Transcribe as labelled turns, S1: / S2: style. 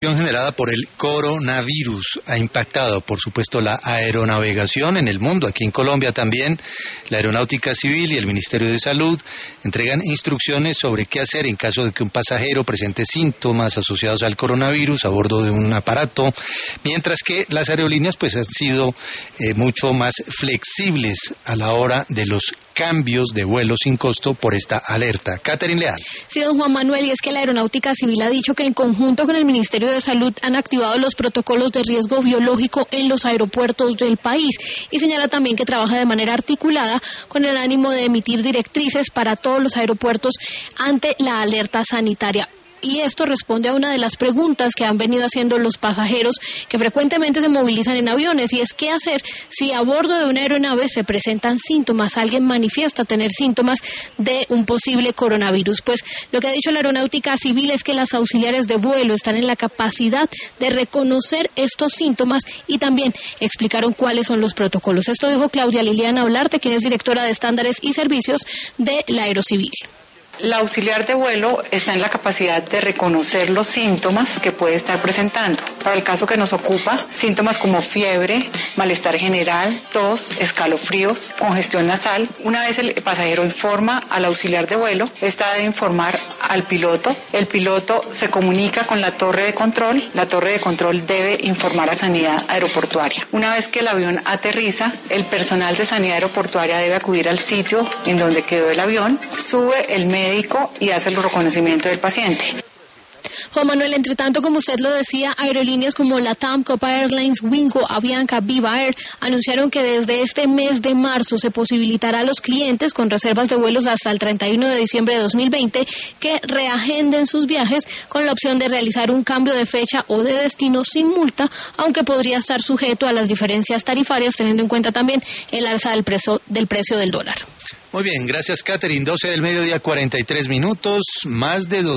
S1: Generada por el coronavirus ha impactado, por supuesto, la aeronavegación en el mundo. Aquí en Colombia también, la Aeronáutica Civil y el Ministerio de Salud entregan instrucciones sobre qué hacer en caso de que un pasajero presente síntomas asociados al coronavirus a bordo de un aparato, mientras que las aerolíneas pues han sido mucho más flexibles a la hora de los cambios de vuelo sin costo por esta alerta. Catherine Leal.
S2: Sí, don Juan Manuel, y es que la Aeronáutica Civil ha dicho que en conjunto con el Ministerio de Salud han activado los protocolos de riesgo biológico en los aeropuertos del país y señala también que trabaja de manera articulada con el ánimo de emitir directrices para todos los aeropuertos ante la alerta sanitaria. Y esto responde a una de las preguntas que han venido haciendo los pasajeros que frecuentemente se movilizan en aviones, y es qué hacer si a bordo de una aeronave se presentan síntomas, alguien manifiesta tener síntomas de un posible coronavirus. Pues lo que ha dicho la Aeronáutica Civil es que las auxiliares de vuelo están en la capacidad de reconocer estos síntomas y también explicaron cuáles son los protocolos. Esto dijo Claudia Liliana Olarte, quien es directora de estándares y servicios de la Aerocivil.
S3: La auxiliar de vuelo está en la capacidad de reconocer los síntomas que puede estar presentando. Para el caso que nos ocupa, síntomas como fiebre, malestar general, tos, escalofríos, congestión nasal. Una vez el pasajero informa al auxiliar de vuelo, esta debe informar al piloto. El piloto se comunica con la torre de control. La torre de control debe informar a Sanidad Aeroportuaria. Una vez que el avión aterriza, el personal de Sanidad Aeroportuaria debe acudir al sitio en donde quedó el avión, sube el médico y hace el reconocimiento del paciente.
S2: Juan Manuel, entre tanto, como usted lo decía, aerolíneas como LATAM, Copa Airlines, Wingo, Avianca, Viva Air anunciaron que desde este mes de marzo se posibilitará a los clientes con reservas de vuelos hasta el 31 de diciembre de 2020 que reagenden sus viajes con la opción de realizar un cambio de fecha o de destino sin multa, aunque podría estar sujeto a las diferencias tarifarias, teniendo en cuenta también el alza del precio del dólar.
S1: Muy bien, gracias Catherine. 12 del mediodía, 43 minutos, más de